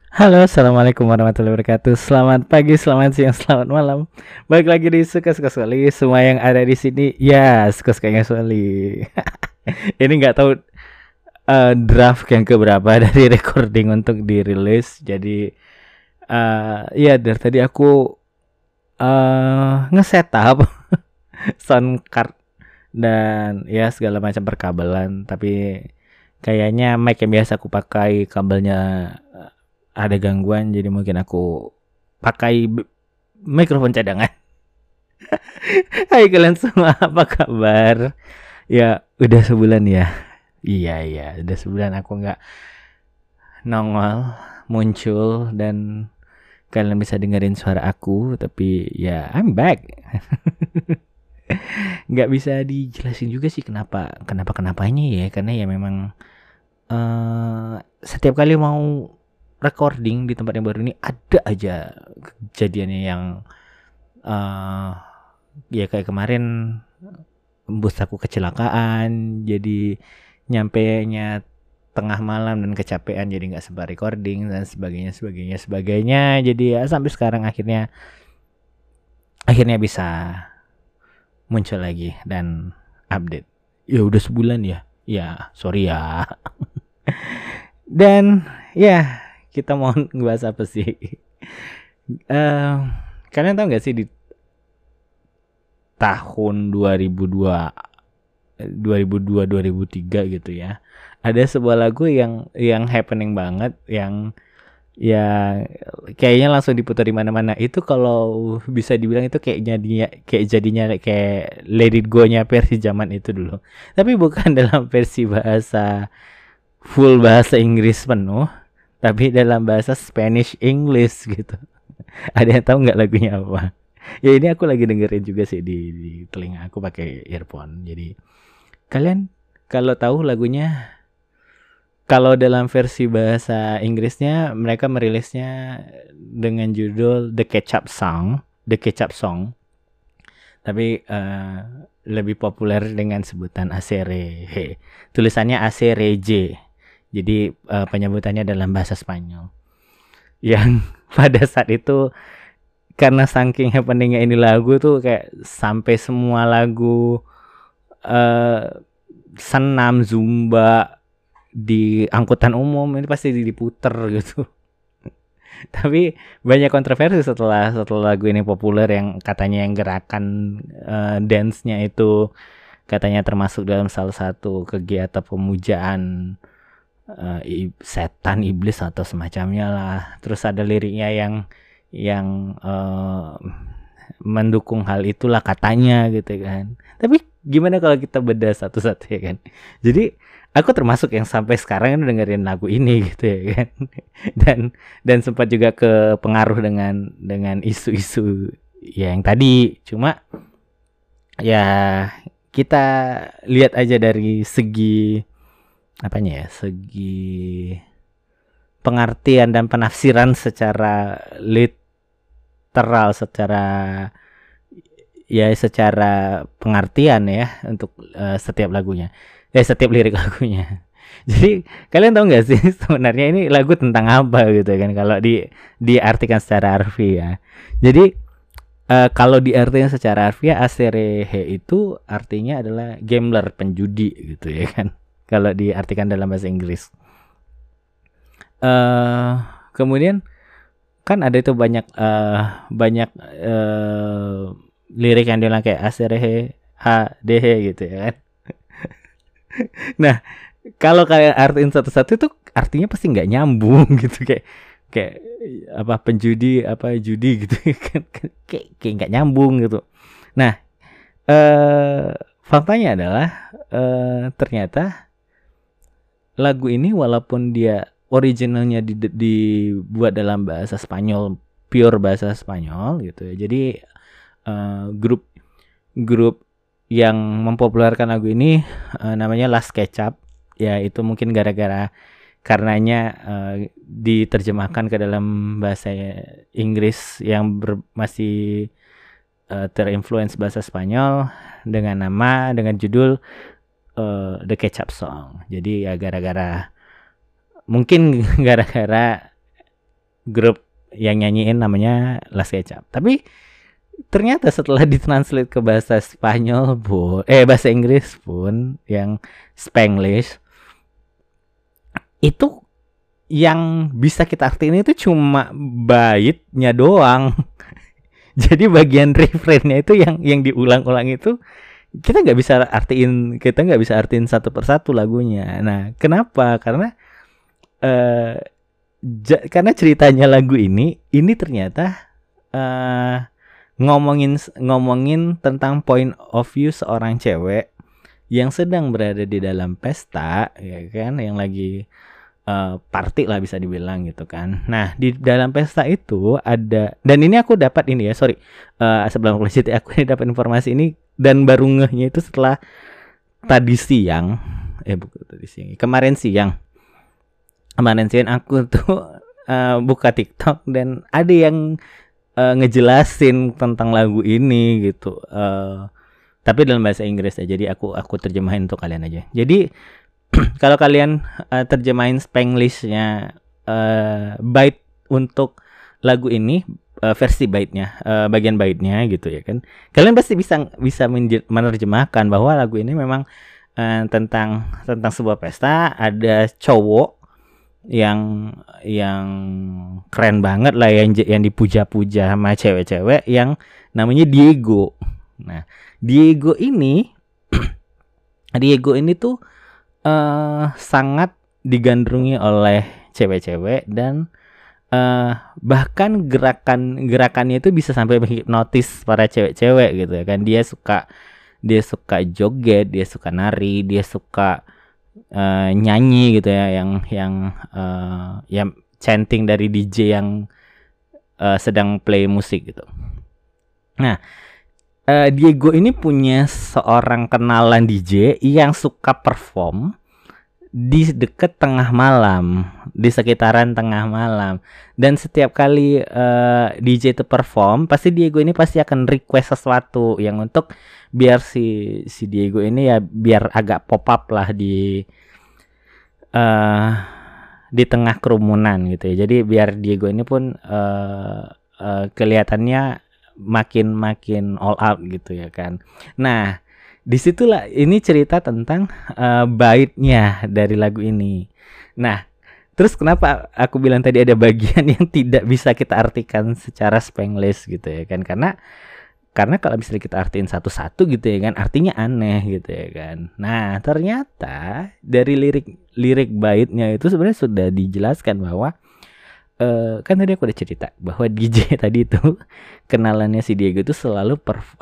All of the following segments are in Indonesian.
Halo, assalamualaikum warahmatullahi wabarakatuh. Selamat pagi, selamat siang, selamat malam. Balik lagi di suka-suka Soli. Semua yang ada di sini, ya suka-sukanya Soli. Ini nggak tahu draft yang keberapa dari recording untuk dirilis. Jadi, ya dari tadi aku nge-setup sound card dan ya segala macam perkabelan. Tapi kayaknya mic yang biasa aku pakai kabelnya ada gangguan, jadi mungkin aku pakai mikrofon cadangan. Hai kalian semua, apa kabar? Ya udah sebulan ya. Iya, udah sebulan aku nggak nongol muncul dan kalian bisa dengerin suara aku, tapi ya I'm back. Nggak bisa dijelasin juga sih kenapanya ya, karena ya memang setiap kali mau recording di tempat yang baru ini ada aja kejadiannya yang uh, ya kayak kemarin bus aku kecelakaan, jadi nyampe nya tengah malam dan kecapean, jadi nggak sempat recording dan sebagainya. Jadi ya sampai sekarang akhirnya bisa muncul lagi dan update. Ya udah sebulan ya. Ya, sorry ya. Dan ya, kita mau ngebahas apa sih? Eh, Kalian tahu nggak sih di tahun 2003 gitu ya, ada sebuah lagu yang happening banget, yang ya kayaknya langsung diputar di mana-mana. Itu kalau bisa dibilang itu kayak Let It Go-nya versi zaman itu dulu. Tapi bukan dalam versi bahasa Inggris penuh, tapi dalam bahasa Spanish English gitu. Ada yang tahu nggak lagunya apa? Ya ini aku lagi dengerin juga sih di telinga aku pakai earphone. Jadi kalian kalau tahu lagunya, kalau dalam versi bahasa Inggrisnya mereka merilisnya dengan judul The Ketchup Song. Tapi lebih populer dengan sebutan Acere. Tulisannya J. Jadi penyebutannya dalam bahasa Spanyol. Yang pada saat itu karena saking happeningnya ini lagu tuh kayak sampai semua lagu eh senam zumba di angkutan umum ini pasti diputer gitu. Tapi banyak kontroversi setelah lagu ini populer, yang katanya yang gerakan dance-nya itu katanya termasuk dalam salah satu kegiatan pemujaan setan, iblis atau semacamnya lah. Terus ada liriknya yang mendukung hal itulah katanya gitu kan. Tapi gimana kalau kita bedah satu-satu ya kan. Jadi aku termasuk yang sampai sekarang dengerin lagu ini gitu ya kan. dan dan sempat juga ke pengaruh dengan isu-isu ya yang tadi. Cuma ya kita lihat aja dari segi apanya ya, segi pengertian dan penafsiran secara literal, secara pengertian ya untuk setiap lagunya, setiap lirik lagunya. Jadi kalian tahu nggak sih sebenarnya ini lagu tentang apa gitu kan, kalau diartikan secara harfiah. Jadi kalau diartikan secara harfiah, Aserehe itu artinya adalah gambler, penjudi gitu ya kan. Kalau diartikan dalam bahasa Inggris. eh Kemudian kan ada itu banyak lirik yang bilang kayak Aserehe HDH gitu ya kan. Nah, kalau kayak artiin satu-satu itu artinya pasti nggak nyambung gitu, kayak apa penjudi apa judi gitu kan, kayak nggak nyambung gitu. Nah, faktanya adalah ternyata lagu ini walaupun dia originalnya dibuat dalam bahasa Spanyol, pure bahasa Spanyol gitu ya. Jadi grup grup yang mempopulerkan lagu ini namanya Las Ketchup. Ya itu mungkin gara-gara karenanya diterjemahkan ke dalam bahasa Inggris yang masih terinfluence bahasa Spanyol dengan judul The Ketchup Song. Jadi ya mungkin gara-gara grup yang nyanyiin namanya Las Ketchup. Tapi ternyata setelah ditranslate ke bahasa Spanyol pun, bahasa Inggris pun yang Spanglish, itu yang bisa kita artiin itu cuma baitnya doang. Jadi bagian refrainnya itu yang diulang-ulang itu kita nggak bisa artiin satu persatu lagunya. Nah, kenapa? Karena karena ceritanya lagu ini ternyata ngomongin tentang point of view seorang cewek yang sedang berada di dalam pesta, ya kan, yang lagi party lah bisa dibilang gitu kan. Nah, di dalam pesta itu ada, dan ini aku dapat ini ya, sebelum aku lanjut, aku dapat informasi ini dan baru ngehnya itu setelah kemarin siang aku tuh buka TikTok dan ada yang ngejelasin tentang lagu ini gitu. Tapi dalam bahasa Inggris ya. Jadi aku terjemahin untuk kalian aja. Jadi kalau kalian terjemahin Spanglishnya bait untuk lagu ini, versi baitnya, bagian baitnya gitu ya kan, kalian pasti bisa menerjemahkan bahwa lagu ini memang tentang sebuah pesta, ada cowok yang keren banget lah, yang dipuja-puja sama cewek-cewek yang namanya Diego. Nah, Diego ini tuh sangat digandrungi oleh cewek-cewek dan bahkan gerakannya itu bisa sampai menghipnotis para cewek-cewek gitu ya kan. Dia suka joget, dia suka nari, dia suka nyanyi gitu ya, yang chanting dari DJ yang sedang play musik gitu. Nah, Diego ini punya seorang kenalan DJ yang suka perform di dekat tengah malam, di sekitaran tengah malam. Dan setiap kali DJ itu perform, pasti Diego ini pasti akan request sesuatu yang untuk biar si Diego ini ya biar agak pop up lah di tengah kerumunan gitu ya. Jadi biar Diego ini pun kelihatannya makin all out gitu ya kan. Nah, disitulah ini cerita tentang baitnya dari lagu ini. Nah, terus kenapa aku bilang tadi ada bagian yang tidak bisa kita artikan secara Spanglish gitu ya kan? Karena kalau misalnya kita artiin satu-satu gitu ya kan, artinya aneh gitu ya kan. Nah, ternyata dari lirik baitnya itu sebenarnya sudah dijelaskan bahwa kan tadi aku udah cerita bahwa DJ tadi itu kenalannya si Diego itu selalu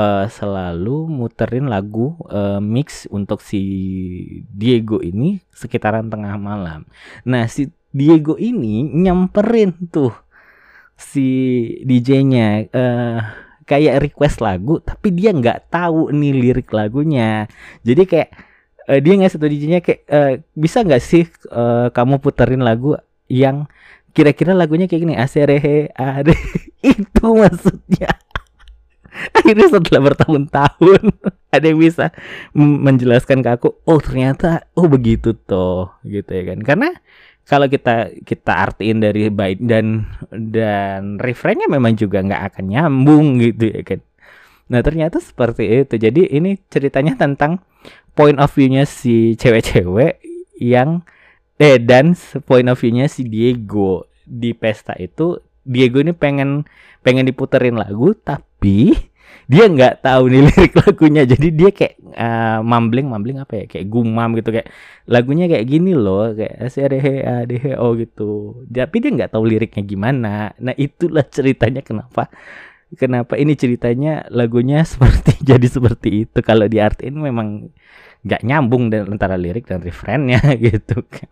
muterin lagu mix untuk si Diego ini sekitaran tengah malam. Nah, si Diego ini nyamperin tuh si DJ-nya kayak request lagu, tapi dia nggak tahu nih lirik lagunya. Jadi kayak dia ngasih tuh DJ-nya kayak bisa nggak sih kamu puterin lagu yang kira-kira lagunya kayak gini, aserehe ade. Itu maksudnya. Akhirnya setelah bertahun-tahun ada yang bisa menjelaskan ke aku, oh ternyata begitu toh gitu ya kan. Karena kalau kita artiin dari bait dan refrainnya memang juga nggak akan nyambung gitu ya kan. Nah, ternyata seperti itu. Jadi ini ceritanya tentang point of view-nya si cewek-cewek yang dan point of view-nya si Diego di pesta itu. Diego ini pengen diputerin lagu, tapi dia nggak tahu nih lirik lagunya. Jadi dia kayak mumbling apa ya, kayak gumam gitu, kayak lagunya kayak gini loh, kayak aserehe adho gitu. Tapi dia nggak tahu liriknya gimana. Nah, itulah ceritanya kenapa ini ceritanya lagunya jadi seperti itu. Kalau diartiin memang nggak nyambung antara lirik dan refrainnya gitu kan.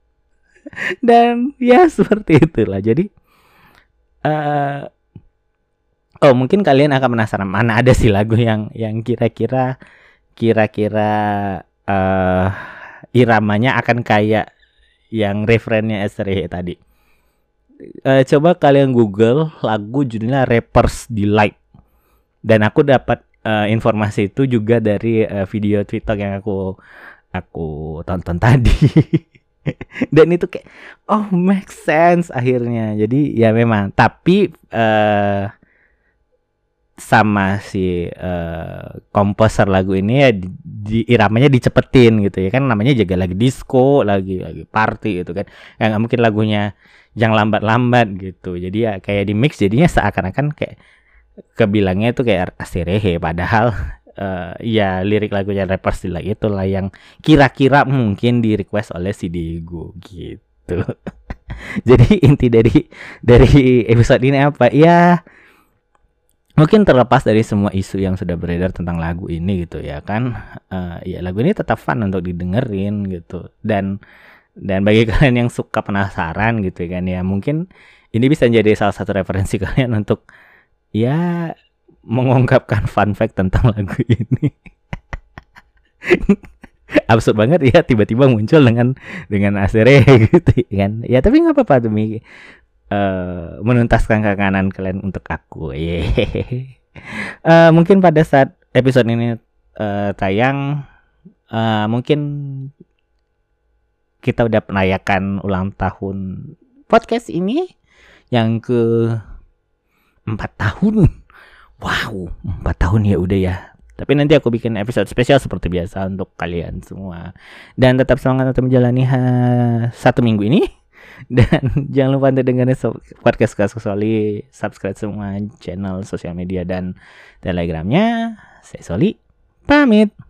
Dan ya seperti itulah. Jadi mungkin kalian akan penasaran mana ada sih lagu yang kira-kira iramanya akan kayak yang refrainnya Esther tadi. Coba kalian Google lagu judulnya Rapper's Delight. Dan aku dapat informasi itu juga dari video TikTok yang aku tonton tadi. Dan itu kayak oh make sense akhirnya. Jadi ya memang, tapi sama si komposer lagu ini ya iramanya dicepetin gitu ya kan, namanya juga lagi disco, lagi party gitu kan. Ya nggak mungkin lagunya yang lambat-lambat gitu. Jadi ya kayak di mix jadinya seakan-akan kayak kebilangnya itu kayak Asterehe, padahal ya lirik lagunya Rappers Delight itulah yang kira-kira mungkin di request oleh si Diego gitu. Jadi inti dari episode ini apa ya, mungkin terlepas dari semua isu yang sudah beredar tentang lagu ini gitu ya kan, ya lagu ini tetap fun untuk didengerin gitu. Dan bagi kalian yang suka penasaran gitu kan ya, mungkin ini bisa jadi salah satu referensi kalian untuk ya mengungkapkan fun fact tentang lagu ini. Absurd banget ya, tiba-tiba muncul dengan Asere gitu kan. Ya tapi nggak apa-apa demi menuntaskan kangenan kalian untuk aku. Mungkin pada saat episode ini tayang, mungkin kita udah merayakan ulang tahun podcast ini yang ke 4 tahun. Wow, 4 tahun ya udah ya. Tapi nanti aku bikin episode spesial seperti biasa untuk kalian semua. Dan tetap semangat untuk menjalani 1 minggu ini. Dan jangan lupa untuk dengerin podcast Soli. Subscribe semua channel sosial media dan telegramnya. Saya Soli, pamit.